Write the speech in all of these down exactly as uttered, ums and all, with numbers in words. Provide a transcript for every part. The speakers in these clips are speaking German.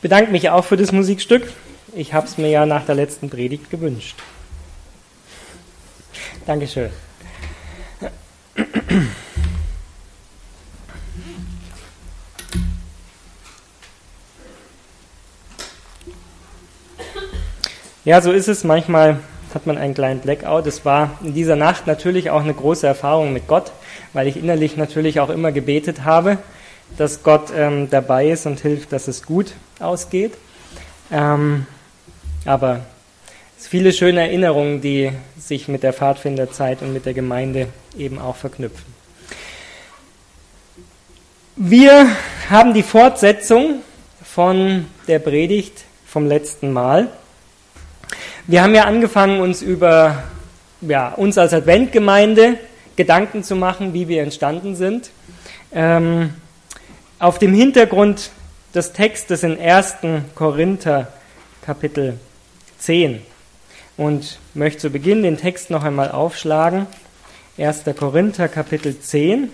bedanke mich auch für das Musikstück. Ich habe es mir ja nach der letzten Predigt gewünscht. Dankeschön. Ja, so ist es. Manchmal hat man einen kleinen Blackout. Es war in dieser Nacht natürlich auch eine große Erfahrung mit Gott, weil ich innerlich natürlich auch immer gebetet habe, dass Gott ähm, dabei ist und hilft, dass es gut ausgeht. Ähm, aber es sind viele schöne Erinnerungen, die sich mit der Pfadfinderzeit und mit der Gemeinde eben auch verknüpfen. Wir haben die Fortsetzung von der Predigt vom letzten Mal. Wir haben ja angefangen, uns über ja, uns als Adventgemeinde Gedanken zu machen, wie wir entstanden sind. Ähm, auf dem Hintergrund des Textes in ersten Korinther Kapitel zehn. Und ich möchte zu Beginn den Text noch einmal aufschlagen. erster Korinther Kapitel zehn.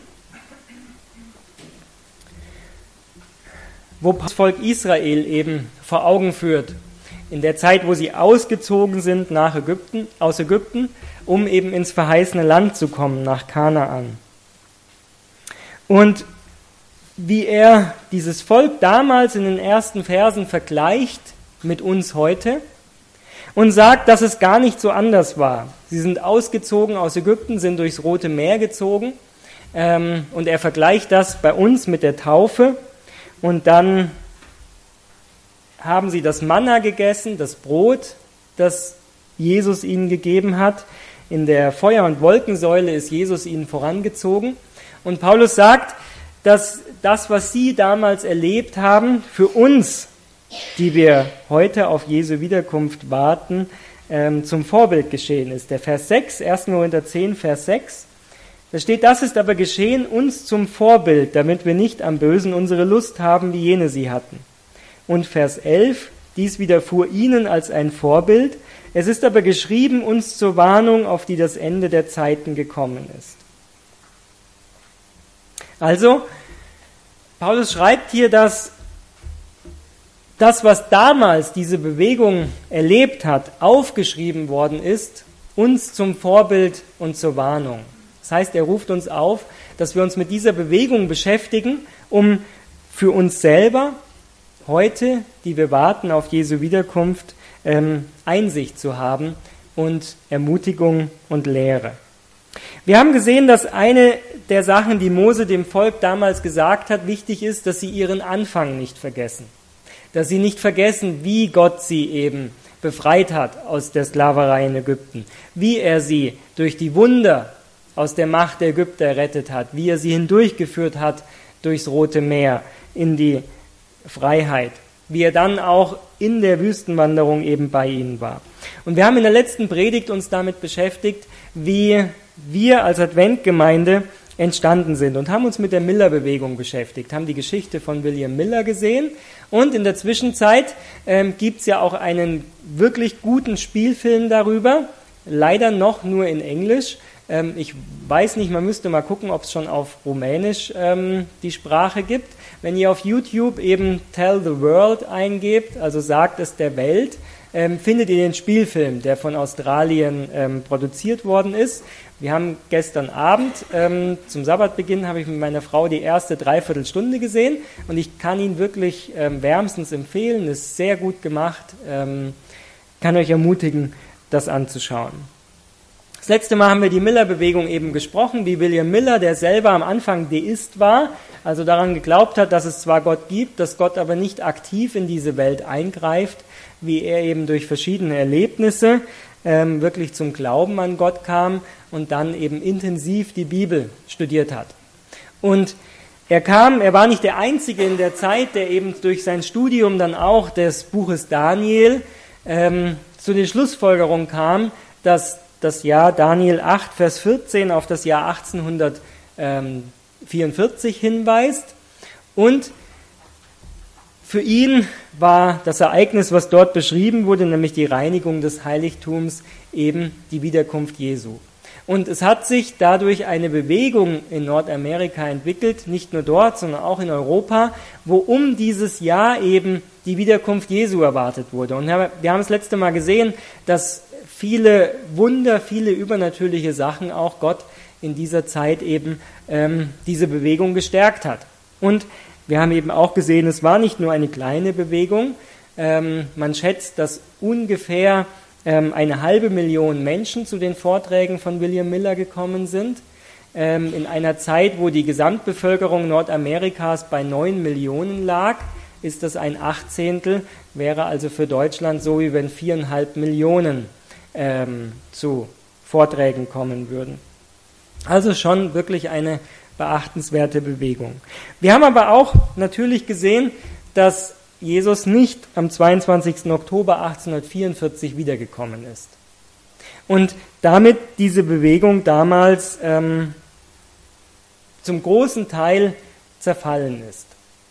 Wo das Volk Israel eben vor Augen führt, in der Zeit, wo sie ausgezogen sind nach Ägypten, aus Ägypten, um eben ins verheißene Land zu kommen, nach Kanaan. Und wie er dieses Volk damals in den ersten Versen vergleicht mit uns heute und sagt, dass es gar nicht so anders war. Sie sind ausgezogen aus Ägypten, sind durchs Rote Meer gezogen, ähm, und er vergleicht das bei uns mit der Taufe. Und dann haben sie das Manna gegessen, das Brot, das Jesus ihnen gegeben hat. In der Feuer- und Wolkensäule ist Jesus ihnen vorangezogen. Und Paulus sagt, dass das, was sie damals erlebt haben, für uns, die wir heute auf Jesu Wiederkunft warten, zum Vorbild geschehen ist. Der Vers sechs, erster Korinther zehn, Vers sechs, da steht, das ist aber geschehen uns zum Vorbild, damit wir nicht am Bösen unsere Lust haben, wie jene sie hatten. Und Vers elf, dies widerfuhr ihnen als ein Vorbild. Es ist aber geschrieben uns zur Warnung, auf die das Ende der Zeiten gekommen ist. Also, Paulus schreibt hier, dass das, was damals diese Bewegung erlebt hat, aufgeschrieben worden ist, uns zum Vorbild und zur Warnung. Das heißt, er ruft uns auf, dass wir uns mit dieser Bewegung beschäftigen, um für uns selber heute, die wir warten auf Jesu Wiederkunft, ähm, Einsicht zu haben und Ermutigung und Lehre. Wir haben gesehen, dass eine der Sachen, die Mose dem Volk damals gesagt hat, wichtig ist, dass sie ihren Anfang nicht vergessen. Dass sie nicht vergessen, wie Gott sie eben befreit hat aus der Sklaverei in Ägypten, wie er sie durch die Wunder aus der Macht der Ägypter errettet hat, wie er sie hindurchgeführt hat durchs Rote Meer in die Freiheit, wie er dann auch in der Wüstenwanderung eben bei ihnen war. Und wir haben in der letzten Predigt uns damit beschäftigt, wie wir als Adventgemeinde entstanden sind und haben uns mit der Miller-Bewegung beschäftigt, haben die Geschichte von William Miller gesehen und in der Zwischenzeit ähm, gibt es ja auch einen wirklich guten Spielfilm darüber, leider noch nur in Englisch. Ähm, ich weiß nicht, man müsste mal gucken, ob es schon auf Rumänisch ähm, die Sprache gibt. Wenn ihr auf YouTube eben Tell the World eingebt, also sagt es der Welt, ähm, findet ihr den Spielfilm, der von Australien ähm, produziert worden ist. Wir haben gestern Abend ähm, zum Sabbatbeginn habe ich mit meiner Frau die erste Dreiviertelstunde gesehen und ich kann ihn wirklich ähm, wärmstens empfehlen, ist sehr gut gemacht, ähm, kann euch ermutigen, das anzuschauen. Das letzte Mal haben wir die Miller-Bewegung eben gesprochen, wie William Miller, der selber am Anfang Deist war, also daran geglaubt hat, dass es zwar Gott gibt, dass Gott aber nicht aktiv in diese Welt eingreift, wie er eben durch verschiedene Erlebnisse ähm, wirklich zum Glauben an Gott kam und dann eben intensiv die Bibel studiert hat. Und er kam, er war nicht der Einzige in der Zeit, der eben durch sein Studium dann auch des Buches Daniel ähm, zu den Schlussfolgerungen kam, dass das Jahr Daniel acht, Vers vierzehn auf das Jahr achtzehnhundertvierundvierzig hinweist. Und für ihn war das Ereignis, was dort beschrieben wurde, nämlich die Reinigung des Heiligtums, eben die Wiederkunft Jesu. Und es hat sich dadurch eine Bewegung in Nordamerika entwickelt, nicht nur dort, sondern auch in Europa, wo um dieses Jahr eben die Wiederkunft Jesu erwartet wurde. Und wir haben das letzte Mal gesehen, dass viele Wunder, viele übernatürliche Sachen auch Gott in dieser Zeit eben ähm, diese Bewegung gestärkt hat. Und wir haben eben auch gesehen, es war nicht nur eine kleine Bewegung. Ähm, man schätzt, dass ungefähr ähm, eine halbe Million Menschen zu den Vorträgen von William Miller gekommen sind. Ähm, in einer Zeit, wo die Gesamtbevölkerung Nordamerikas bei neun Millionen lag, ist das ein Achtzehntel, wäre also für Deutschland so, wie wenn viereinhalb Millionen ähm, zu Vorträgen kommen würden. Also schon wirklich eine beachtenswerte Bewegung. Wir haben aber auch natürlich gesehen, dass Jesus nicht am zweiundzwanzigsten Oktober achtzehnhundertvierundvierzig wiedergekommen ist. Und damit diese Bewegung damals ähm, zum großen Teil zerfallen ist.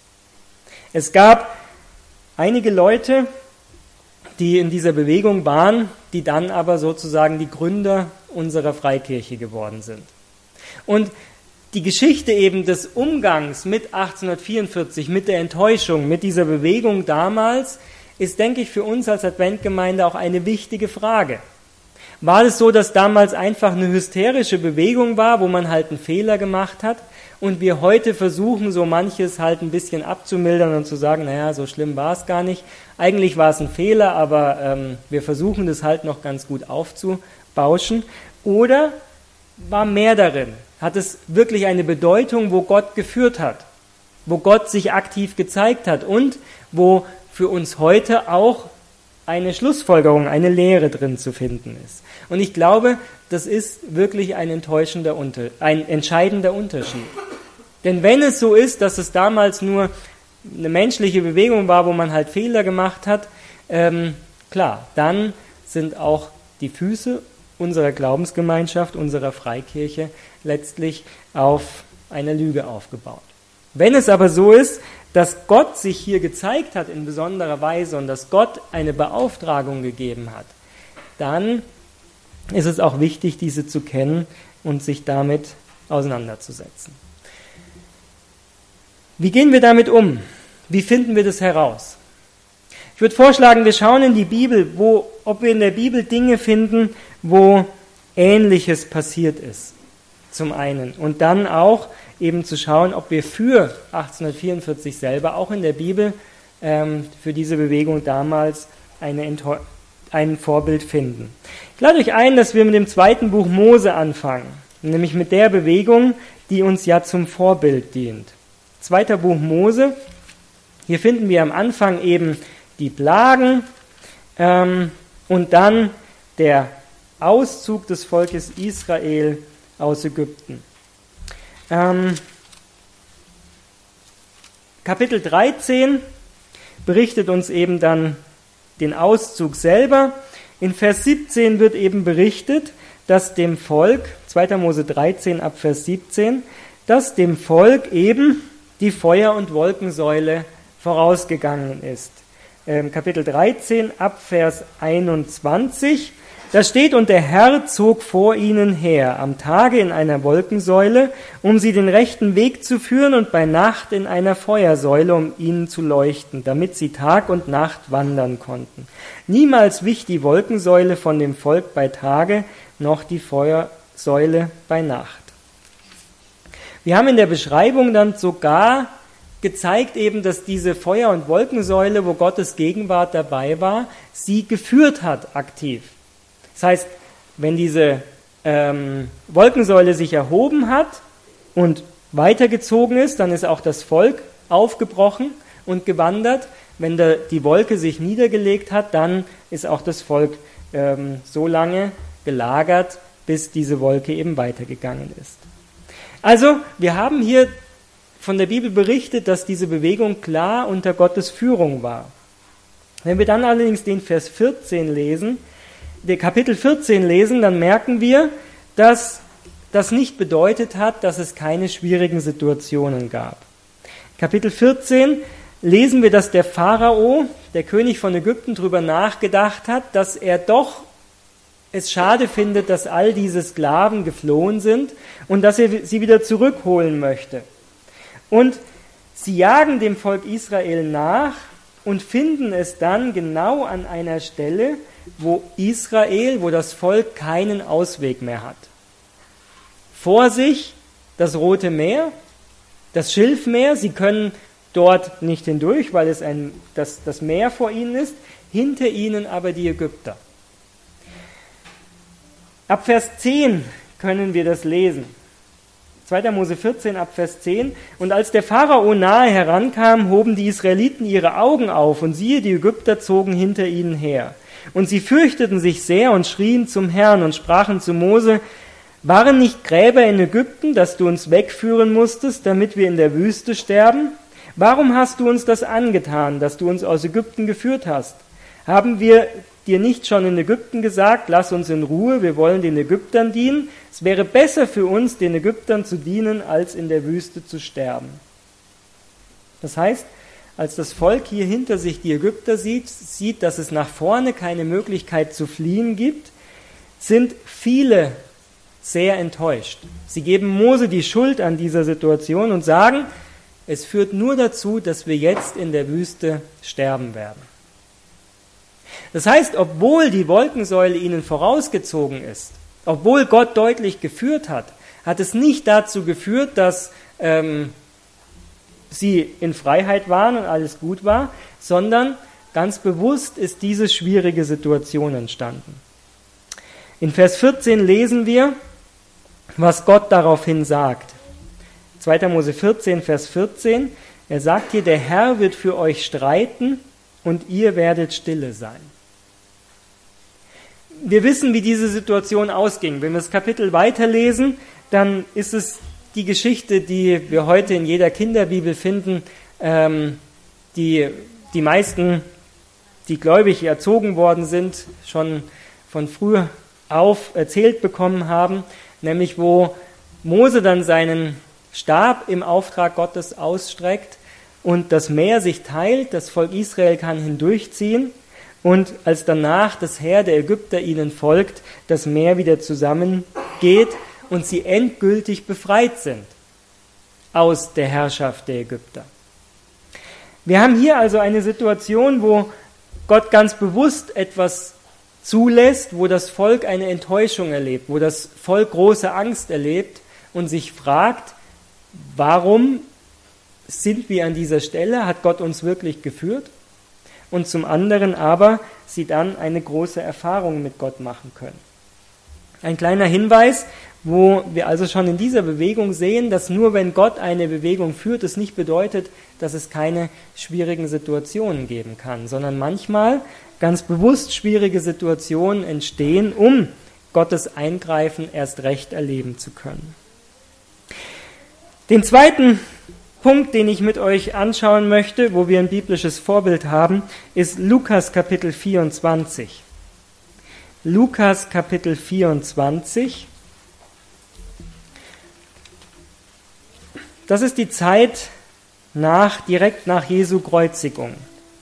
Es gab einige Leute, die in dieser Bewegung waren, die dann aber sozusagen die Gründer unserer Freikirche geworden sind. Und die Geschichte eben des Umgangs mit achtzehnhundertvierundvierzig, mit der Enttäuschung, mit dieser Bewegung damals, ist, denke ich, für uns als Adventgemeinde auch eine wichtige Frage. War es so, dass damals einfach eine hysterische Bewegung war, wo man halt einen Fehler gemacht hat und wir heute versuchen, so manches halt ein bisschen abzumildern und zu sagen, naja, so schlimm war es gar nicht. Eigentlich war es ein Fehler, aber ähm, wir versuchen das halt noch ganz gut aufzubauschen. Oder war mehr darin? Hat es wirklich eine Bedeutung, wo Gott geführt hat, wo Gott sich aktiv gezeigt hat und wo für uns heute auch eine Schlussfolgerung, eine Lehre drin zu finden ist. Und ich glaube, das ist wirklich ein enttäuschender Unter- ein entscheidender Unterschied. Denn wenn es so ist, dass es damals nur eine menschliche Bewegung war, wo man halt Fehler gemacht hat, ähm, klar, dann sind auch die Füße unserer Glaubensgemeinschaft, unserer Freikirche letztlich auf einer Lüge aufgebaut. Wenn es aber so ist, dass Gott sich hier gezeigt hat in besonderer Weise und dass Gott eine Beauftragung gegeben hat, dann ist es auch wichtig, diese zu kennen und sich damit auseinanderzusetzen. Wie gehen wir damit um? Wie finden wir das heraus? Ich würde vorschlagen, wir schauen in die Bibel, wo, ob wir in der Bibel Dinge finden, wo Ähnliches passiert ist, zum einen. Und dann auch eben zu schauen, ob wir für achtzehnhundertvierundvierzig selber auch in der Bibel ähm, für diese Bewegung damals eine Enttäu- ein Vorbild finden. Ich lade euch ein, dass wir mit dem zweiten Buch Mose anfangen, nämlich mit der Bewegung, die uns ja zum Vorbild dient. Zweiter Buch Mose, hier finden wir am Anfang eben die Plagen ähm, und dann der Auszug des Volkes Israel aus Ägypten. Ähm, Kapitel dreizehn berichtet uns eben dann den Auszug selber. In Vers siebzehn wird eben berichtet, dass dem Volk, zweiter Mose dreizehn ab Vers siebzehn, dass dem Volk eben die Feuer- und Wolkensäule vorausgegangen ist. Ähm, Kapitel dreizehn ab Vers einundzwanzig, da steht, und der Herr zog vor ihnen her, am Tage in einer Wolkensäule, um sie den rechten Weg zu führen, und bei Nacht in einer Feuersäule, um ihnen zu leuchten, damit sie Tag und Nacht wandern konnten. Niemals wich die Wolkensäule von dem Volk bei Tage, noch die Feuersäule bei Nacht. Wir haben in der Beschreibung dann sogar gezeigt eben, dass diese Feuer- und Wolkensäule, wo Gottes Gegenwart dabei war, sie geführt hat aktiv. Das heißt, wenn diese ähm, Wolkensäule sich erhoben hat und weitergezogen ist, dann ist auch das Volk aufgebrochen und gewandert. Wenn der, die Wolke sich niedergelegt hat, dann ist auch das Volk ähm, so lange gelagert, bis diese Wolke eben weitergegangen ist. Also, wir haben hier von der Bibel berichtet, dass diese Bewegung klar unter Gottes Führung war. Wenn wir dann allerdings den Vers vierzehn lesen, der Kapitel vierzehn lesen, dann merken wir, dass das nicht bedeutet hat, dass es keine schwierigen Situationen gab. Kapitel vierzehn lesen wir, dass der Pharao, der König von Ägypten, darüber nachgedacht hat, dass er doch es schade findet, dass all diese Sklaven geflohen sind und dass er sie wieder zurückholen möchte. Und sie jagen dem Volk Israel nach und finden es dann genau an einer Stelle, wo Israel, wo das Volk keinen Ausweg mehr hat. Vor sich das Rote Meer, das Schilfmeer, sie können dort nicht hindurch, weil es ein, das, das Meer vor ihnen ist, hinter ihnen aber die Ägypter. Ab Vers zehn können wir das lesen. zweiter Mose vierzehn ab Vers zehn. Und als der Pharao nahe herankam, hoben die Israeliten ihre Augen auf, und siehe, die Ägypter zogen hinter ihnen her. Und sie fürchteten sich sehr und schrien zum Herrn und sprachen zu Mose: Waren nicht Gräber in Ägypten, dass du uns wegführen musstest, damit wir in der Wüste sterben? Warum hast du uns das angetan, dass du uns aus Ägypten geführt hast? Haben wir dir nicht schon in Ägypten gesagt, lass uns in Ruhe, wir wollen den Ägyptern dienen? Es wäre besser für uns, den Ägyptern zu dienen, als in der Wüste zu sterben. Das heißt, als das Volk hier hinter sich die Ägypter sieht, sieht, dass es nach vorne keine Möglichkeit zu fliehen gibt, sind viele sehr enttäuscht. Sie geben Mose die Schuld an dieser Situation und sagen, es führt nur dazu, dass wir jetzt in der Wüste sterben werden. Das heißt, obwohl die Wolkensäule ihnen vorausgezogen ist, obwohl Gott deutlich geführt hat, hat es nicht dazu geführt, dass ähm, sie in Freiheit waren und alles gut war, sondern ganz bewusst ist diese schwierige Situation entstanden. In Vers vierzehn lesen wir, was Gott daraufhin sagt. zweiter Mose vierzehn, Vers vierzehn, er sagt hier, der Herr wird für euch streiten und ihr werdet stille sein. Wir wissen, wie diese Situation ausging. Wenn wir das Kapitel weiterlesen, dann ist es die Geschichte, die wir heute in jeder Kinderbibel finden, ähm, die die meisten, die gläubig erzogen worden sind, schon von früh auf erzählt bekommen haben, nämlich wo Mose dann seinen Stab im Auftrag Gottes ausstreckt und das Meer sich teilt, das Volk Israel kann hindurchziehen und als danach das Heer der Ägypter ihnen folgt, das Meer wieder zusammengeht und sie endgültig befreit sind aus der Herrschaft der Ägypter. Wir haben hier also eine Situation, wo Gott ganz bewusst etwas zulässt, wo das Volk eine Enttäuschung erlebt, wo das Volk große Angst erlebt und sich fragt, warum sind wir an dieser Stelle? Hat Gott uns wirklich geführt? Und zum anderen aber, sie dann eine große Erfahrung mit Gott machen können. Ein kleiner Hinweis, wo wir also schon in dieser Bewegung sehen, dass nur wenn Gott eine Bewegung führt, es nicht bedeutet, dass es keine schwierigen Situationen geben kann, sondern manchmal ganz bewusst schwierige Situationen entstehen, um Gottes Eingreifen erst recht erleben zu können. Den zweiten Punkt, den ich mit euch anschauen möchte, wo wir ein biblisches Vorbild haben, ist Lukas Kapitel vierundzwanzig. Lukas Kapitel vierundzwanzig. Das ist die Zeit nach, direkt nach Jesu Kreuzigung.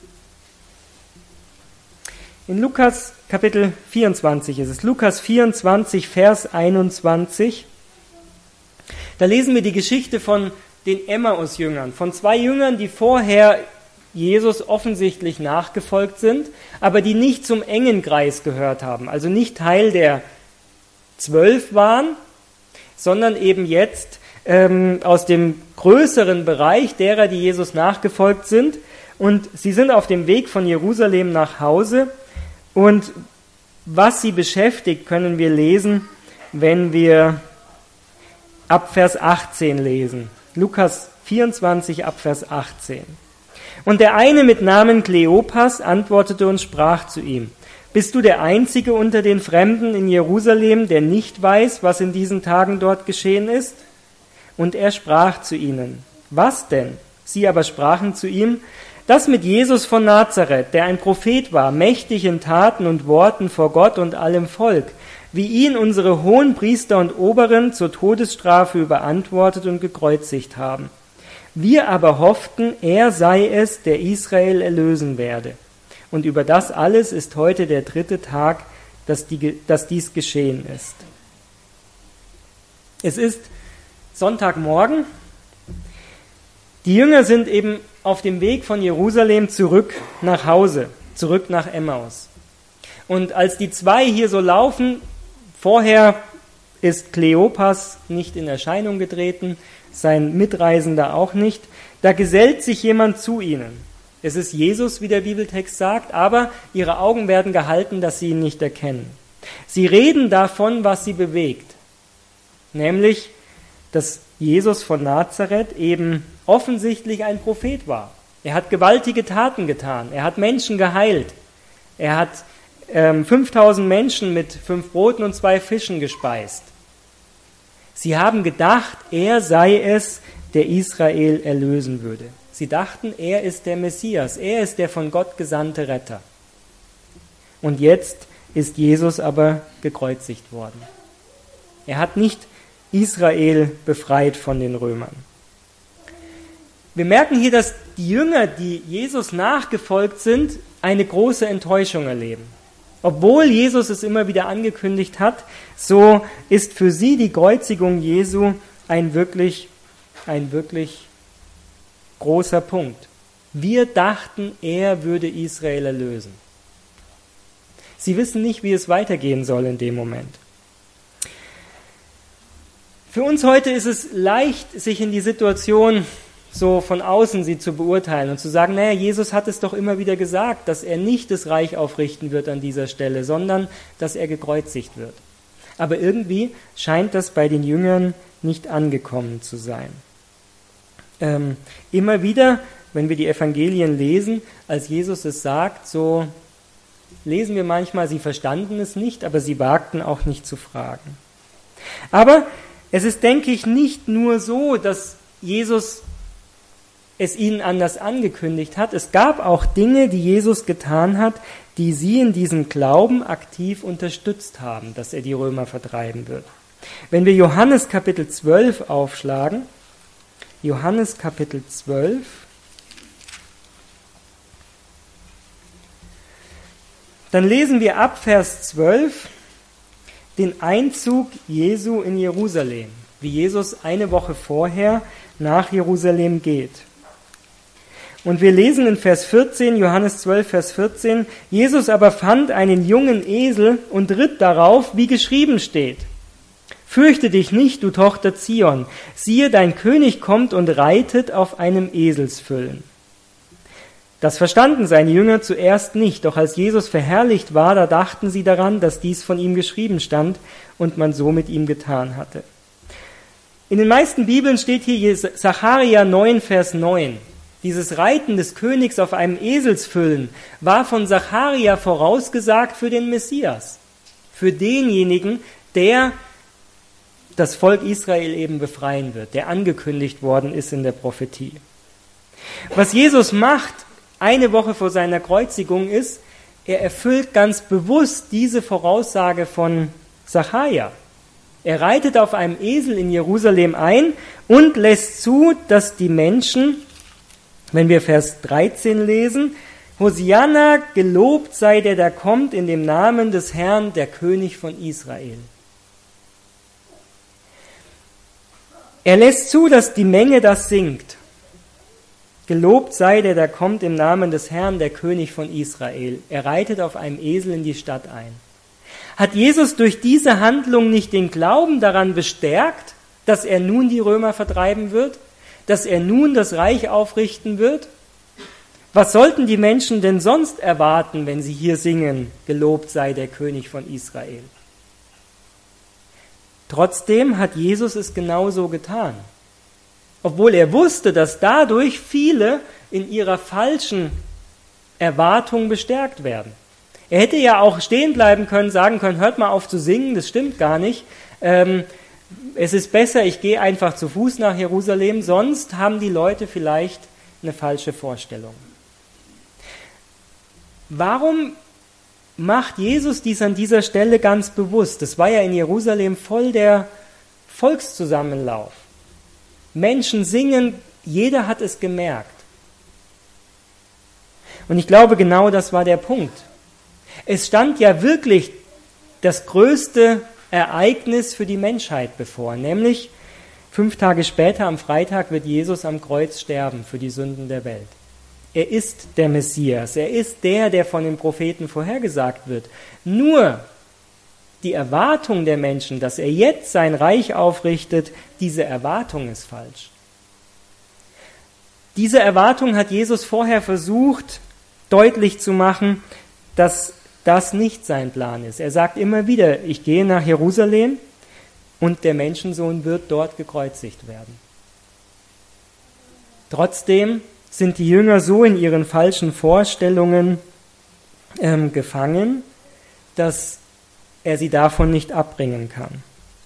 In Lukas Kapitel vierundzwanzig ist es. Lukas vierundzwanzig, Vers einundzwanzig. Da lesen wir die Geschichte von den Emmaus-Jüngern, von zwei Jüngern, die vorher Jesus offensichtlich nachgefolgt sind, aber die nicht zum engen Kreis gehört haben, also nicht Teil der Zwölf waren, sondern eben jetzt ähm, aus dem größeren Bereich derer, die Jesus nachgefolgt sind. Und sie sind auf dem Weg von Jerusalem nach Hause. Und was sie beschäftigt, können wir lesen, wenn wir ab Vers achtzehn lesen. Lukas vierundzwanzig, ab Vers achtzehn. Und der eine mit Namen Kleopas antwortete und sprach zu ihm: Bist du der Einzige unter den Fremden in Jerusalem, der nicht weiß, was in diesen Tagen dort geschehen ist? Und er sprach zu ihnen: Was denn? Sie aber sprachen zu ihm: Das mit Jesus von Nazareth, der ein Prophet war, mächtig in Taten und Worten vor Gott und allem Volk, wie ihn unsere Hohenpriester und Oberen zur Todesstrafe überantwortet und gekreuzigt haben. Wir aber hofften, er sei es, der Israel erlösen werde. Und über das alles ist heute der dritte Tag, dass, die, dass dies geschehen ist. Es ist Sonntagmorgen. Die Jünger sind eben auf dem Weg von Jerusalem zurück nach Hause, zurück nach Emmaus. Und als die zwei hier so laufen, vorher ist Kleopas nicht in Erscheinung getreten, sein Mitreisender auch nicht, da gesellt sich jemand zu ihnen. Es ist Jesus, wie der Bibeltext sagt, aber ihre Augen werden gehalten, dass sie ihn nicht erkennen. Sie reden davon, was sie bewegt, nämlich, dass Jesus von Nazareth eben offensichtlich ein Prophet war. Er hat gewaltige Taten getan, er hat Menschen geheilt, er hat ähm, fünftausend Menschen mit fünf Broten und zwei Fischen gespeist. Sie haben gedacht, er sei es, der Israel erlösen würde. Sie dachten, er ist der Messias, er ist der von Gott gesandte Retter. Und jetzt ist Jesus aber gekreuzigt worden. Er hat nicht Israel befreit von den Römern. Wir merken hier, dass die Jünger, die Jesus nachgefolgt sind, eine große Enttäuschung erleben. Obwohl Jesus es immer wieder angekündigt hat, so ist für sie die Kreuzigung Jesu ein wirklich, ein wirklich großer Punkt. Wir dachten, er würde Israel erlösen. Sie wissen nicht, wie es weitergehen soll in dem Moment. Für uns heute ist es leicht, sich in die Situation so von außen sie zu beurteilen und zu sagen, naja, Jesus hat es doch immer wieder gesagt, dass er nicht das Reich aufrichten wird an dieser Stelle, sondern dass er gekreuzigt wird. Aber irgendwie scheint das bei den Jüngern nicht angekommen zu sein. Ähm, immer wieder, wenn wir die Evangelien lesen, als Jesus es sagt, so lesen wir manchmal, sie verstanden es nicht, aber sie wagten auch nicht zu fragen. Aber es ist, denke ich, nicht nur so, dass Jesus es ihnen anders angekündigt hat. Es gab auch Dinge, die Jesus getan hat, die sie in diesem Glauben aktiv unterstützt haben, dass er die Römer vertreiben wird. Wenn wir Johannes Kapitel zwölf aufschlagen, Johannes Kapitel zwölf, dann lesen wir ab Vers zwölf den Einzug Jesu in Jerusalem, wie Jesus eine Woche vorher nach Jerusalem geht. Und wir lesen in Vers vierzehn, Johannes zwölf, Vers vierzehn, Jesus aber fand einen jungen Esel und ritt darauf, wie geschrieben steht. Fürchte dich nicht, du Tochter Zion, siehe, dein König kommt und reitet auf einem Eselsfüllen. Das verstanden seine Jünger zuerst nicht, doch als Jesus verherrlicht war, da dachten sie daran, dass dies von ihm geschrieben stand und man so mit ihm getan hatte. In den meisten Bibeln steht hier Sacharja neun, Vers neun. Dieses Reiten des Königs auf einem Eselsfüllen war von Sacharja vorausgesagt für den Messias, für denjenigen, der das Volk Israel eben befreien wird, der angekündigt worden ist in der Prophetie. Was Jesus macht, eine Woche vor seiner Kreuzigung ist, er erfüllt ganz bewusst diese Voraussage von Sacharja. Er reitet auf einem Esel in Jerusalem ein und lässt zu, dass die Menschen, wenn wir Vers dreizehn lesen, Hosianna, gelobt sei der, der kommt in dem Namen des Herrn, der König von Israel. Er lässt zu, dass die Menge das singt. Gelobt sei der, der kommt im Namen des Herrn, der König von Israel. Er reitet auf einem Esel in die Stadt ein. Hat Jesus durch diese Handlung nicht den Glauben daran bestärkt, dass er nun die Römer vertreiben wird? Dass er nun das Reich aufrichten wird? Was sollten die Menschen denn sonst erwarten, wenn sie hier singen, gelobt sei der König von Israel? Trotzdem hat Jesus es genauso getan. Obwohl er wusste, dass dadurch viele in ihrer falschen Erwartung bestärkt werden. Er hätte ja auch stehen bleiben können, sagen können, hört mal auf zu singen, das stimmt gar nicht. Ähm, es ist besser, ich gehe einfach zu Fuß nach Jerusalem, sonst haben die Leute vielleicht eine falsche Vorstellung. Warum macht Jesus dies an dieser Stelle ganz bewusst? Das war ja in Jerusalem voll der Volkszusammenlauf. Menschen singen, jeder hat es gemerkt. Und ich glaube, genau das war der Punkt. Es stand ja wirklich das größte Ereignis für die Menschheit bevor, nämlich fünf Tage später, am Freitag, wird Jesus am Kreuz sterben für die Sünden der Welt. er ist der Messias, er ist der, der von den Propheten vorhergesagt wird. Nur die Erwartung der Menschen, dass er jetzt sein Reich aufrichtet, diese Erwartung ist falsch. Diese Erwartung hat Jesus vorher versucht, deutlich zu machen, dass das nicht sein Plan ist. Er sagt immer wieder, ich gehe nach Jerusalem und der Menschensohn wird dort gekreuzigt werden. Trotzdem sind die Jünger so in ihren falschen Vorstellungen ähm, gefangen, dass er sie davon nicht abbringen kann.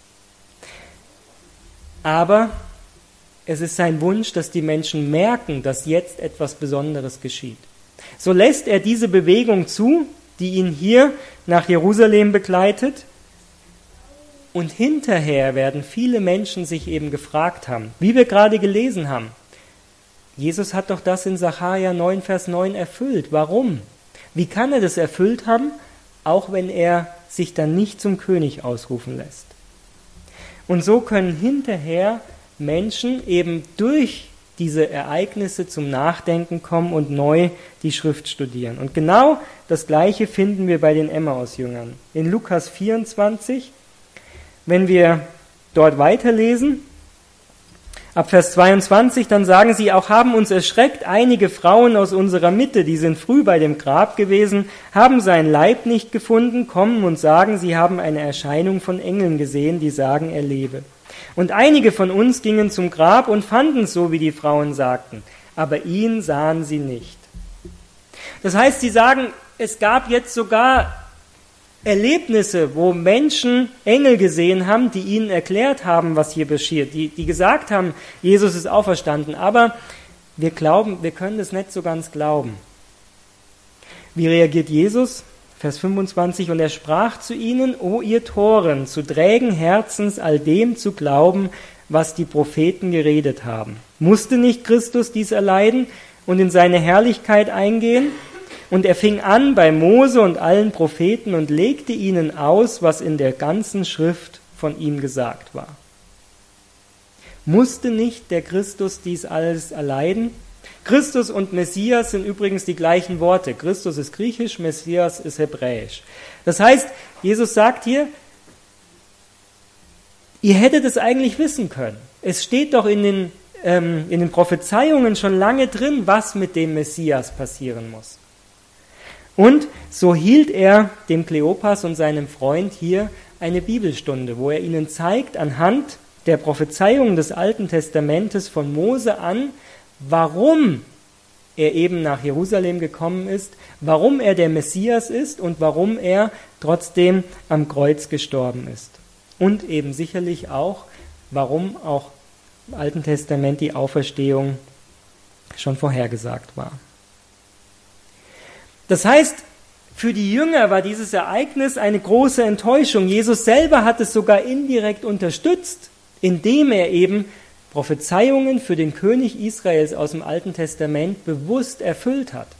Aber es ist sein Wunsch, dass die Menschen merken, dass jetzt etwas Besonderes geschieht. So lässt er diese Bewegung zu, die ihn hier nach Jerusalem begleitet. Und hinterher werden viele Menschen sich eben gefragt haben, wie wir gerade gelesen haben, Jesus hat doch das in Sacharja neun, Vers neun erfüllt. Warum? Wie kann er das erfüllt haben, auch wenn er sich dann nicht zum König ausrufen lässt? Und so können hinterher Menschen eben durch diese Ereignisse zum Nachdenken kommen und neu die Schrift studieren. Und genau das Gleiche finden wir bei den Emmaus-Jüngern. In Lukas vierundzwanzig, wenn wir dort weiterlesen, ab Vers zweiundzwanzig, dann sagen sie, auch haben uns erschreckt einige Frauen aus unserer Mitte, die sind früh bei dem Grab gewesen, haben seinen Leib nicht gefunden, kommen und sagen, sie haben eine Erscheinung von Engeln gesehen, die sagen, er lebe. Und einige von uns gingen zum Grab und fanden es so, wie die Frauen sagten, aber ihn sahen sie nicht. Das heißt, sie sagen, es gab jetzt sogar Erlebnisse, wo Menschen Engel gesehen haben, die ihnen erklärt haben, was hier geschieht, die, die gesagt haben, Jesus ist auferstanden, aber wir glauben, wir können das nicht so ganz glauben. Wie reagiert Jesus? Vers fünfundzwanzig, und er sprach zu ihnen, O ihr Toren, zu trägen Herzens all dem zu glauben, was die Propheten geredet haben. Musste nicht Christus dies erleiden und in seine Herrlichkeit eingehen? Und er fing an bei Mose und allen Propheten und legte ihnen aus, was in der ganzen Schrift von ihm gesagt war. Musste nicht der Christus dies alles erleiden? Christus und Messias sind übrigens die gleichen Worte. Christus ist griechisch, Messias ist hebräisch. Das heißt, Jesus sagt hier, ihr hättet es eigentlich wissen können. Es steht doch in den, ähm, in den Prophezeiungen schon lange drin, was mit dem Messias passieren muss. Und so hielt er dem Kleopas und seinem Freund hier eine Bibelstunde, wo er ihnen zeigt, anhand der Prophezeiungen des Alten Testamentes von Mose an, warum er eben nach Jerusalem gekommen ist, warum er der Messias ist und warum er trotzdem am Kreuz gestorben ist. Und eben sicherlich auch, warum auch im Alten Testament die Auferstehung schon vorhergesagt war. Das heißt, für die Jünger war dieses Ereignis eine große Enttäuschung. Jesus selber hat es sogar indirekt unterstützt, indem er eben Prophezeiungen für den König Israels aus dem Alten Testament bewusst erfüllt hat.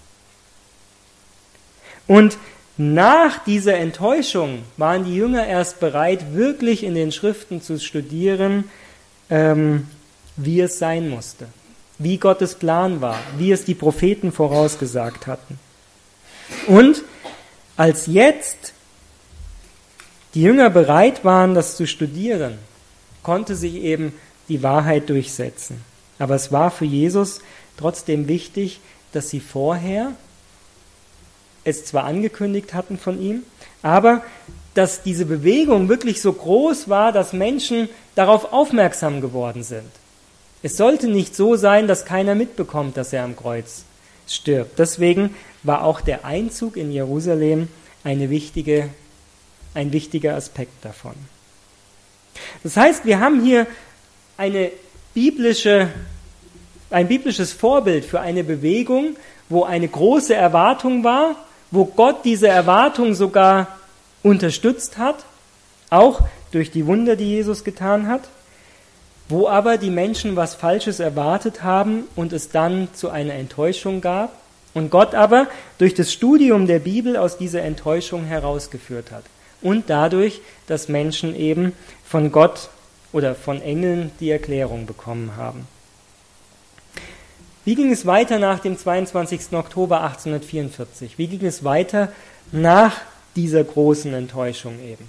Und nach dieser Enttäuschung waren die Jünger erst bereit, wirklich in den Schriften zu studieren, ähm, wie es sein musste, wie Gottes Plan war, wie es die Propheten vorausgesagt hatten. Und als jetzt die Jünger bereit waren, das zu studieren, konnte sich eben die Wahrheit durchsetzen. Aber es war für Jesus trotzdem wichtig, dass sie vorher es zwar angekündigt hatten von ihm, aber dass diese Bewegung wirklich so groß war, dass Menschen darauf aufmerksam geworden sind. Es sollte nicht so sein, dass keiner mitbekommt, dass er am Kreuz stirbt. Deswegen war auch der Einzug in Jerusalem eine wichtige, ein wichtiger Aspekt davon. Das heißt, wir haben hier eine biblische, ein biblisches Vorbild für eine Bewegung, wo eine große Erwartung war, wo Gott diese Erwartung sogar unterstützt hat, auch durch die Wunder, die Jesus getan hat, wo aber die Menschen was Falsches erwartet haben und es dann zu einer Enttäuschung gab und Gott aber durch das Studium der Bibel aus dieser Enttäuschung herausgeführt hat und dadurch, dass Menschen eben von Gott oder von Engeln die Erklärung bekommen haben. Wie ging es weiter nach dem zweiundzwanzigsten Oktober achtzehnhundertvierundvierzig? Wie ging es weiter nach dieser großen Enttäuschung eben?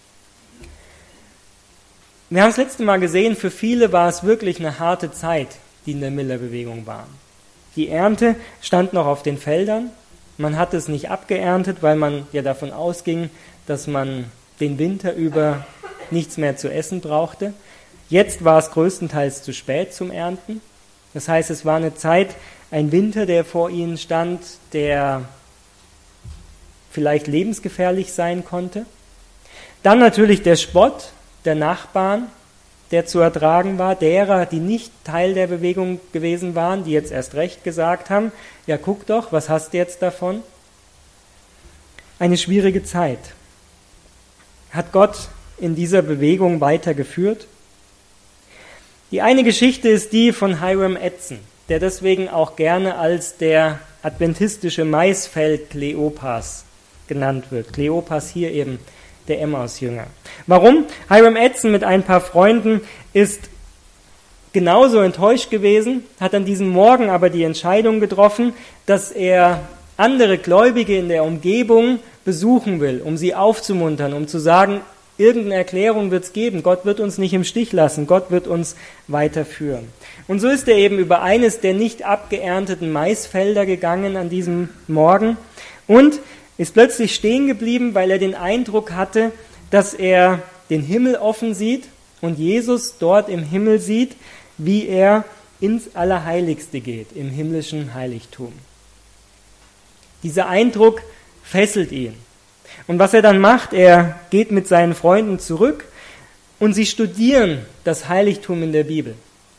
Wir haben das letzte Mal gesehen, für viele war es wirklich eine harte Zeit, die in der Miller-Bewegung war. Die Ernte stand noch auf den Feldern. Man hat es nicht abgeerntet, weil man ja davon ausging, dass man den Winter über nichts mehr zu essen brauchte. Jetzt war es größtenteils zu spät zum Ernten. Das heißt, es war eine Zeit, ein Winter, der vor ihnen stand, der vielleicht lebensgefährlich sein konnte. Dann natürlich der Spott der Nachbarn, der zu ertragen war, derer, die nicht Teil der Bewegung gewesen waren, die jetzt erst recht gesagt haben, ja guck doch, was hast du jetzt davon? Eine schwierige Zeit. Hat Gott in dieser Bewegung weitergeführt? Die eine Geschichte ist die von Hiram Edson, der deswegen auch gerne als der adventistische Maisfeld Kleopas genannt wird. Kleopas hier eben der Emmaus-Jünger. Warum? Hiram Edson mit ein paar Freunden ist genauso enttäuscht gewesen, hat an diesem Morgen aber die Entscheidung getroffen, dass er andere Gläubige in der Umgebung besuchen will, um sie aufzumuntern, um zu sagen, irgendeine Erklärung wird es geben, Gott wird uns nicht im Stich lassen, Gott wird uns weiterführen. Und so ist er eben über eines der nicht abgeernteten Maisfelder gegangen an diesem Morgen und ist plötzlich stehen geblieben, weil er den Eindruck hatte, dass er den Himmel offen sieht und Jesus dort im Himmel sieht, wie er ins Allerheiligste geht, im himmlischen Heiligtum. Dieser Eindruck fesselt ihn. Und was er dann macht, er geht mit seinen Freunden zurück und sie studieren das Heiligtum in der Bibel.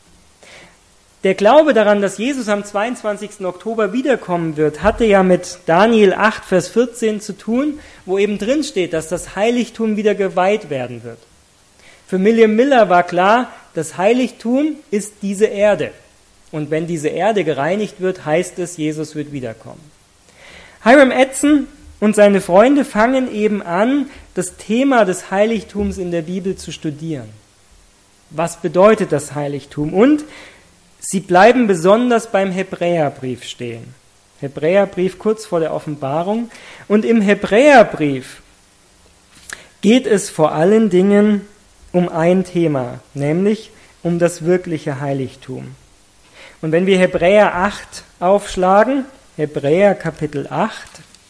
Der Glaube daran, dass Jesus am zweiundzwanzigsten Oktober wiederkommen wird, hatte ja mit Daniel acht, Vers vierzehn zu tun, wo eben drin steht, dass das Heiligtum wieder geweiht werden wird. Für William Miller war klar, das Heiligtum ist diese Erde. Und wenn diese Erde gereinigt wird, heißt es, Jesus wird wiederkommen. Hiram Edson und seine Freunde fangen eben an, das Thema des Heiligtums in der Bibel zu studieren. Was bedeutet das Heiligtum? Und sie bleiben besonders beim Hebräerbrief stehen. Hebräerbrief kurz vor der Offenbarung. Und im Hebräerbrief geht es vor allen Dingen um ein Thema, nämlich um das wirkliche Heiligtum. Und wenn wir Hebräer acht aufschlagen, Hebräer Kapitel acht,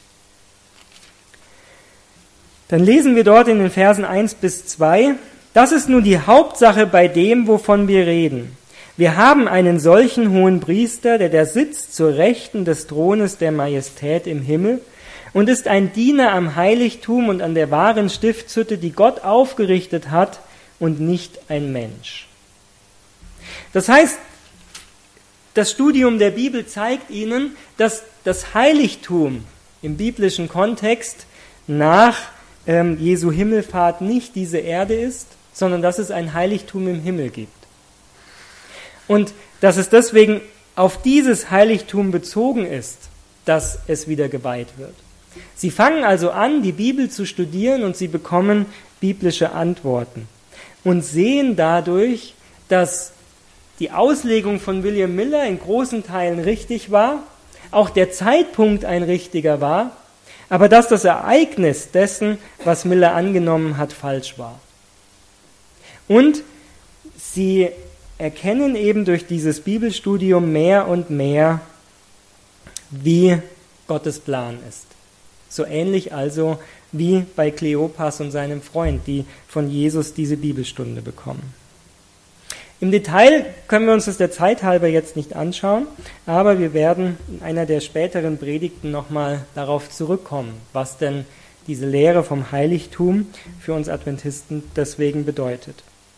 dann lesen wir dort in den Versen eins bis zwei, das ist nun die Hauptsache bei dem, wovon wir reden. Wir haben einen solchen hohen Priester, der da sitzt zur Rechten des Thrones der Majestät im Himmel und ist ein Diener am Heiligtum und an der wahren Stiftshütte, die Gott aufgerichtet hat und nicht ein Mensch. Das heißt, das Studium der Bibel zeigt Ihnen, dass das Heiligtum im biblischen Kontext nach ähm, Jesu Himmelfahrt nicht diese Erde ist, sondern dass es ein Heiligtum im Himmel gibt. Und dass es deswegen auf dieses Heiligtum bezogen ist, dass es wieder geweiht wird. Sie fangen also an, die Bibel zu studieren und sie bekommen biblische Antworten und sehen dadurch, dass die Auslegung von William Miller in großen Teilen richtig war, auch der Zeitpunkt ein richtiger war, aber dass das Ereignis dessen, was Miller angenommen hat, falsch war. Und sie erkennen eben durch dieses Bibelstudium mehr und mehr, wie Gottes Plan ist. So ähnlich also wie bei Kleopas und seinem Freund, die von Jesus diese Bibelstunde bekommen. Im Detail können wir uns das der Zeit halber jetzt nicht anschauen, aber wir werden in einer der späteren Predigten nochmal darauf zurückkommen, was denn diese Lehre vom Heiligtum für uns Adventisten deswegen bedeutet.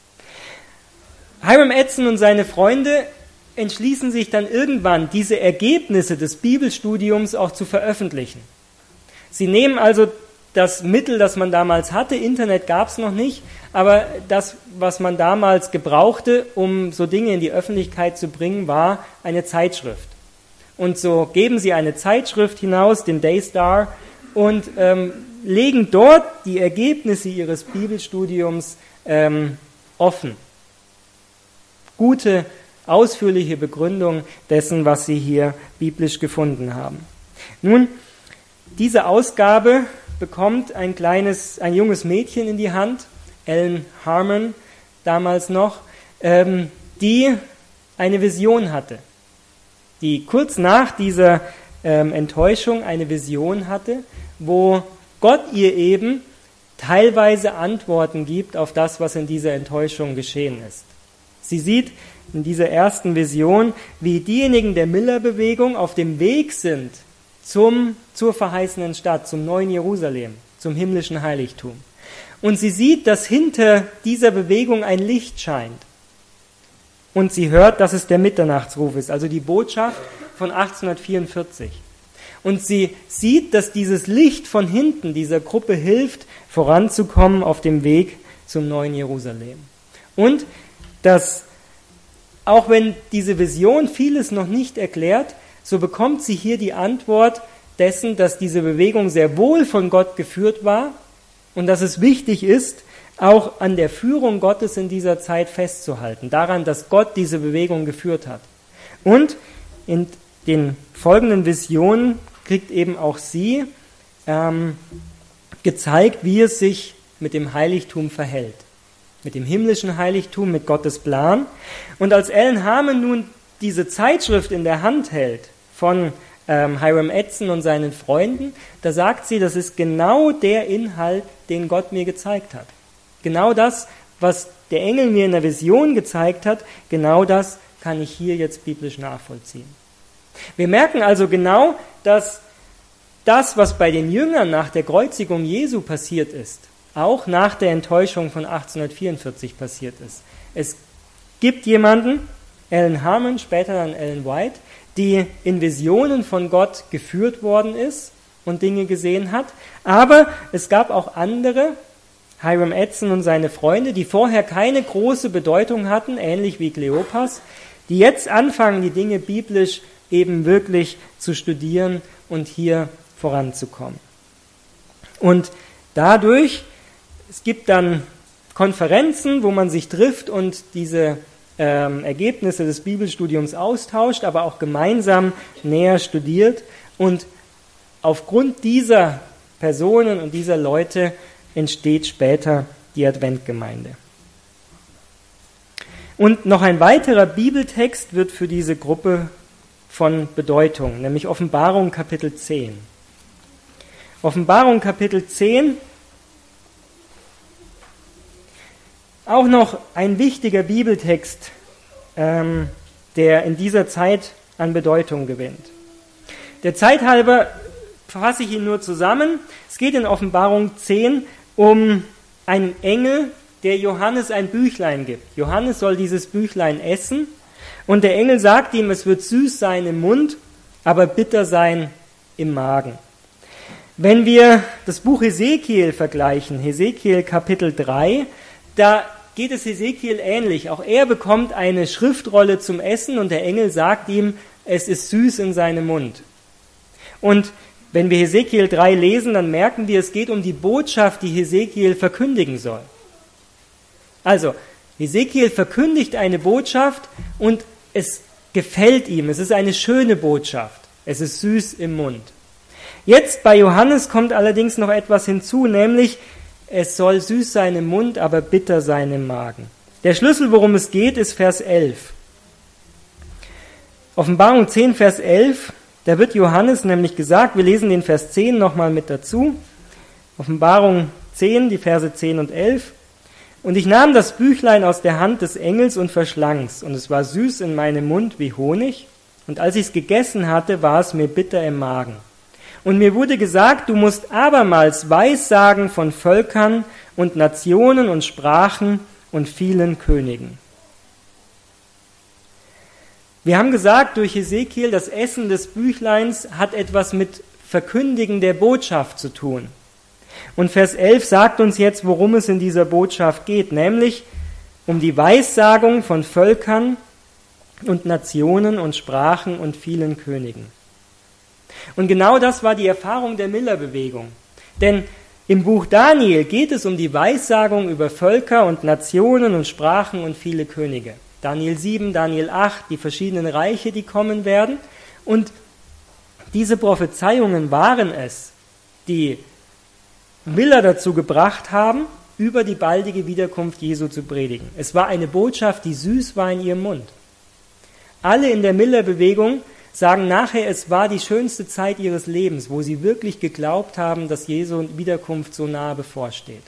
Hiram Edson und seine Freunde entschließen sich dann irgendwann, diese Ergebnisse des Bibelstudiums auch zu veröffentlichen. Sie nehmen also das Mittel, das man damals hatte, Internet gab es noch nicht, aber das, was man damals gebrauchte, um so Dinge in die Öffentlichkeit zu bringen, war eine Zeitschrift. Und so geben sie eine Zeitschrift hinaus, den Daystar, und ähm, legen dort die Ergebnisse ihres Bibelstudiums ähm, offen. Gute ausführliche Begründung dessen, was Sie hier biblisch gefunden haben. Nun, diese Ausgabe bekommt ein kleines, ein junges Mädchen in die Hand, Ellen Harmon damals noch, ähm, die eine Vision hatte, die kurz nach dieser ähm, Enttäuschung eine Vision hatte, wo Gott ihr eben teilweise Antworten gibt auf das, was in dieser Enttäuschung geschehen ist. Sie sieht in dieser ersten Vision, wie diejenigen der Miller-Bewegung auf dem Weg sind zum, zur verheißenen Stadt, zum neuen Jerusalem, zum himmlischen Heiligtum. Und sie sieht, dass hinter dieser Bewegung ein Licht scheint. Und sie hört, dass es der Mitternachtsruf ist, also die Botschaft von achtzehnhundertvierundvierzig. Und sie sieht, dass dieses Licht von hinten dieser Gruppe hilft, voranzukommen auf dem Weg zum neuen Jerusalem. Und dass, auch wenn diese Vision vieles noch nicht erklärt, so bekommt sie hier die Antwort dessen, dass diese Bewegung sehr wohl von Gott geführt war und dass es wichtig ist, auch an der Führung Gottes in dieser Zeit festzuhalten, daran, dass Gott diese Bewegung geführt hat. Und in den folgenden Visionen kriegt eben auch sie ähm, gezeigt, wie es sich mit dem Heiligtum verhält, mit dem himmlischen Heiligtum, mit Gottes Plan. Und als Ellen Harmon nun diese Zeitschrift in der Hand hält von ähm, Hiram Edson und seinen Freunden, da sagt sie, das ist genau der Inhalt, den Gott mir gezeigt hat. Genau das, was der Engel mir in der Vision gezeigt hat, genau das kann ich hier jetzt biblisch nachvollziehen. Wir merken also genau, dass das, was bei den Jüngern nach der Kreuzigung Jesu passiert ist, auch nach der Enttäuschung von achtzehnhundertvierundvierzig passiert ist. Es gibt jemanden, Ellen Harmon, später dann Ellen White, die in Visionen von Gott geführt worden ist und Dinge gesehen hat, aber es gab auch andere, Hiram Edson und seine Freunde, die vorher keine große Bedeutung hatten, ähnlich wie Kleopas, die jetzt anfangen, die Dinge biblisch eben wirklich zu studieren und hier voranzukommen. Und dadurch, es gibt dann Konferenzen, wo man sich trifft und diese ähm, Ergebnisse des Bibelstudiums austauscht, aber auch gemeinsam näher studiert. Und aufgrund dieser Personen und dieser Leute entsteht später die Adventgemeinde. Und noch ein weiterer Bibeltext wird für diese Gruppe von Bedeutung, nämlich Offenbarung Kapitel zehn. Offenbarung Kapitel zehn, auch noch ein wichtiger Bibeltext, ähm, der in dieser Zeit an Bedeutung gewinnt. Der Zeit halber fasse ich ihn nur zusammen. Es geht in Offenbarung zehn um einen Engel, der Johannes ein Büchlein gibt. Johannes soll dieses Büchlein essen und der Engel sagt ihm, es wird süß sein im Mund, aber bitter sein im Magen. Wenn wir das Buch Hesekiel vergleichen, Hesekiel Kapitel drei, da geht es Hesekiel ähnlich. Auch er bekommt eine Schriftrolle zum Essen und der Engel sagt ihm, es ist süß in seinem Mund. Und wenn wir Hesekiel drei lesen, dann merken wir, es geht um die Botschaft, die Hesekiel verkündigen soll. Also, Hesekiel verkündigt eine Botschaft und es gefällt ihm. Es ist eine schöne Botschaft. Es ist süß im Mund. Jetzt bei Johannes kommt allerdings noch etwas hinzu, nämlich es soll süß sein im Mund, aber bitter sein im Magen. Der Schlüssel, worum es geht, ist Vers elf. Offenbarung zehn, Vers elf, da wird Johannes nämlich gesagt, wir lesen den Vers zehn nochmal mit dazu. Offenbarung zehn, die Verse zehn und elf. Und ich nahm das Büchlein aus der Hand des Engels und verschlang's, und es war süß in meinem Mund wie Honig, und als ich's gegessen hatte, war es mir bitter im Magen. Und mir wurde gesagt, du musst abermals Weissagen von Völkern und Nationen und Sprachen und vielen Königen. Wir haben gesagt, durch Hesekiel, das Essen des Büchleins hat etwas mit Verkündigen der Botschaft zu tun. Und Vers elf sagt uns jetzt, worum es in dieser Botschaft geht, nämlich um die Weissagung von Völkern und Nationen und Sprachen und vielen Königen. Und genau das war die Erfahrung der Miller-Bewegung. Denn im Buch Daniel geht es um die Weissagung über Völker und Nationen und Sprachen und viele Könige. Daniel sieben, Daniel acht, die verschiedenen Reiche, die kommen werden. Und diese Prophezeiungen waren es, die Miller dazu gebracht haben, über die baldige Wiederkunft Jesu zu predigen. Es war eine Botschaft, die süß war in ihrem Mund. Alle in der Miller-Bewegung sagen nachher, es war die schönste Zeit ihres Lebens, wo sie wirklich geglaubt haben, dass Jesu Wiederkunft so nahe bevorsteht.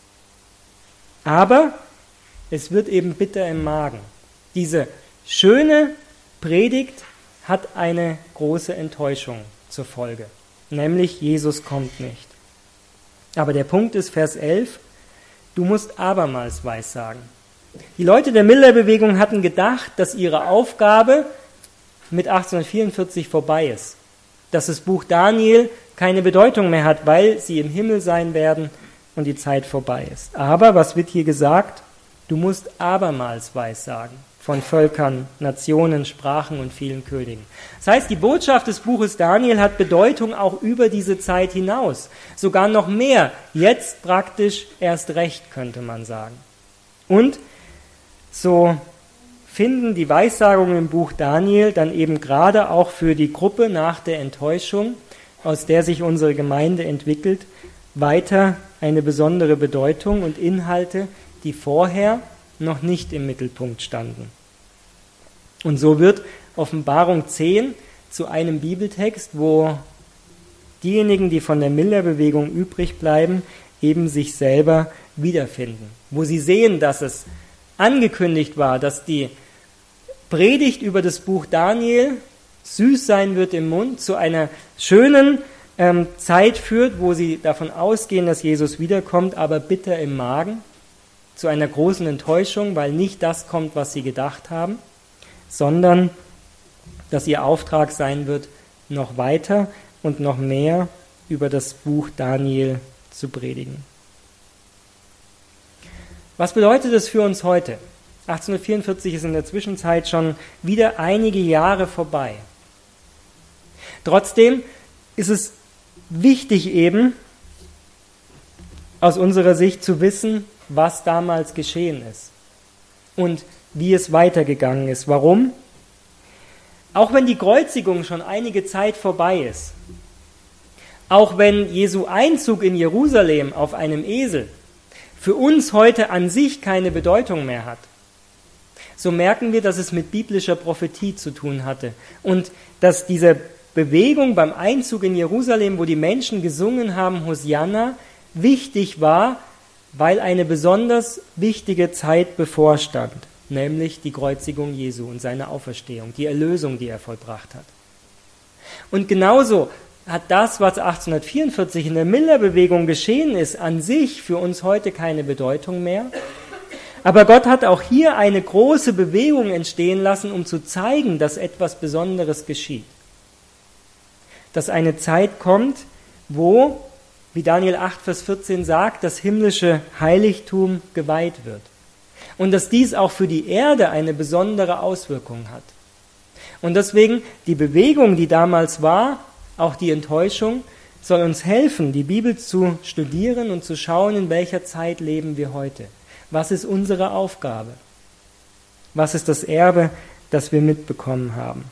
Aber es wird eben bitter im Magen. Diese schöne Predigt hat eine große Enttäuschung zur Folge, nämlich Jesus kommt nicht. Aber der Punkt ist, Vers elf, du musst abermals weissagen. Die Leute der Miller-Bewegung hatten gedacht, dass ihre Aufgabe mit achtzehnhundertvierundvierzig vorbei ist, dass das Buch Daniel keine Bedeutung mehr hat, weil sie im Himmel sein werden und die Zeit vorbei ist. Aber, was wird hier gesagt? Du musst abermals weissagen von Völkern, Nationen, Sprachen und vielen Königen. Das heißt, die Botschaft des Buches Daniel hat Bedeutung auch über diese Zeit hinaus. Sogar noch mehr, jetzt praktisch erst recht, könnte man sagen. Und so finden die Weissagungen im Buch Daniel dann eben gerade auch für die Gruppe nach der Enttäuschung, aus der sich unsere Gemeinde entwickelt, weiter eine besondere Bedeutung und Inhalte, die vorher noch nicht im Mittelpunkt standen. Und so wird Offenbarung zehn zu einem Bibeltext, wo diejenigen, die von der Miller-Bewegung übrig bleiben, eben sich selber wiederfinden. Wo sie sehen, dass es angekündigt war, dass die Predigt über das Buch Daniel süß sein wird im Mund, zu einer schönen ähm, Zeit führt, wo sie davon ausgehen, dass Jesus wiederkommt, aber bitter im Magen, zu einer großen Enttäuschung, weil nicht das kommt, was sie gedacht haben, sondern dass ihr Auftrag sein wird, noch weiter und noch mehr über das Buch Daniel zu predigen. Was bedeutet das für uns heute? achtzehnhundertvierundvierzig ist in der Zwischenzeit schon wieder einige Jahre vorbei. Trotzdem ist es wichtig eben, aus unserer Sicht zu wissen, was damals geschehen ist und wie es weitergegangen ist. Warum? Auch wenn die Kreuzigung schon einige Zeit vorbei ist, auch wenn Jesu Einzug in Jerusalem auf einem Esel für uns heute an sich keine Bedeutung mehr hat, so merken wir, dass es mit biblischer Prophetie zu tun hatte und dass diese Bewegung beim Einzug in Jerusalem, wo die Menschen gesungen haben, Hosianna, wichtig war, weil eine besonders wichtige Zeit bevorstand, nämlich die Kreuzigung Jesu und seine Auferstehung, die Erlösung, die er vollbracht hat. Und genauso hat das, was achtzehnhundertvierundvierzig in der Miller-Bewegung geschehen ist, an sich für uns heute keine Bedeutung mehr. Aber Gott hat auch hier eine große Bewegung entstehen lassen, um zu zeigen, dass etwas Besonderes geschieht. Dass eine Zeit kommt, wo, wie Daniel acht, Vers vierzehn sagt, das himmlische Heiligtum geweiht wird. Und dass dies auch für die Erde eine besondere Auswirkung hat. Und deswegen die Bewegung, die damals war, auch die Enttäuschung, soll uns helfen, die Bibel zu studieren und zu schauen, in welcher Zeit leben wir heute. Was ist unsere Aufgabe? Was ist das Erbe, das wir mitbekommen haben?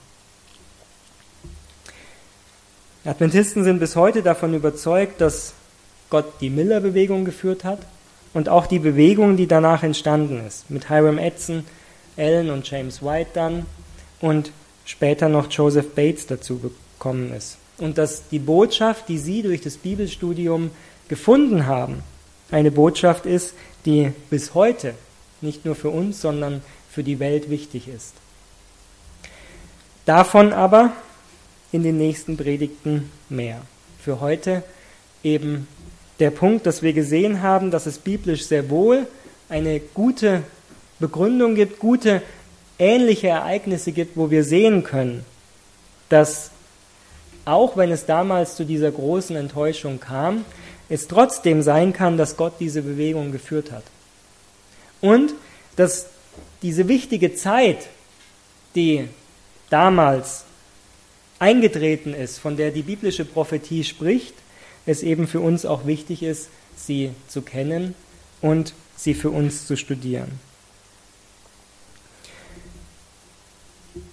Adventisten sind bis heute davon überzeugt, dass Gott die Miller-Bewegung geführt hat und auch die Bewegung, die danach entstanden ist, mit Hiram Edson, Allen und James White dann und später noch Joseph Bates dazu gekommen ist. Und dass die Botschaft, die sie durch das Bibelstudium gefunden haben, eine Botschaft ist, die bis heute nicht nur für uns, sondern für die Welt wichtig ist. Davon aber in den nächsten Predigten mehr. Für heute eben der Punkt, dass wir gesehen haben, dass es biblisch sehr wohl eine gute Begründung gibt, gute ähnliche Ereignisse gibt, wo wir sehen können, dass auch wenn es damals zu dieser großen Enttäuschung kam, es trotzdem sein kann, dass Gott diese Bewegung geführt hat. Und dass diese wichtige Zeit, die damals eingetreten ist, von der die biblische Prophetie spricht, es eben für uns auch wichtig ist, sie zu kennen und sie für uns zu studieren.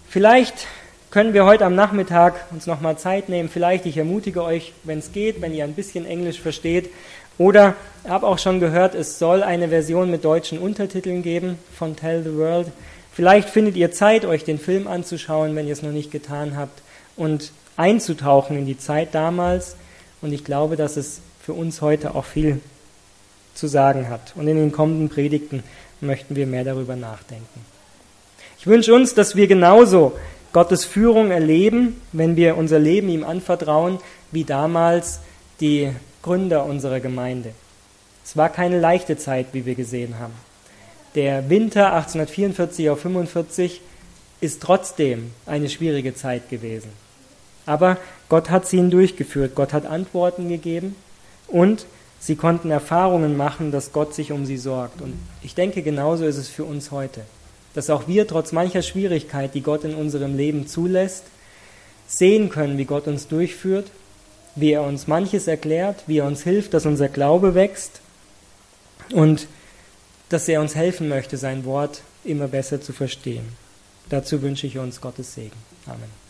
vielleicht können wir heute am Nachmittag uns nochmal Zeit nehmen. Vielleicht, ich ermutige euch, wenn es geht, wenn ihr ein bisschen Englisch versteht. Oder, ich habe auch schon gehört, es soll eine Version mit deutschen Untertiteln geben von Tell the World. Vielleicht findet ihr Zeit, euch den Film anzuschauen, wenn ihr es noch nicht getan habt, und einzutauchen in die Zeit damals. Und ich glaube, dass es für uns heute auch viel zu sagen hat. Und in den kommenden Predigten möchten wir mehr darüber nachdenken. Ich wünsche uns, dass wir genauso Gottes Führung erleben, wenn wir unser Leben ihm anvertrauen, wie damals die Gründer unserer Gemeinde. Es war keine leichte Zeit, wie wir gesehen haben. Der Winter achtzehnhundertvierundvierzig auf fünfundvierzig ist trotzdem eine schwierige Zeit gewesen. Aber Gott hat sie hindurchgeführt, Gott hat Antworten gegeben und sie konnten Erfahrungen machen, dass Gott sich um sie sorgt. Und ich denke, genauso ist es für uns heute. Dass auch wir trotz mancher Schwierigkeit, die Gott in unserem Leben zulässt, sehen können, wie Gott uns durchführt, wie er uns manches erklärt, wie er uns hilft, dass unser Glaube wächst und dass er uns helfen möchte, sein Wort immer besser zu verstehen. Dazu wünsche ich uns Gottes Segen. Amen.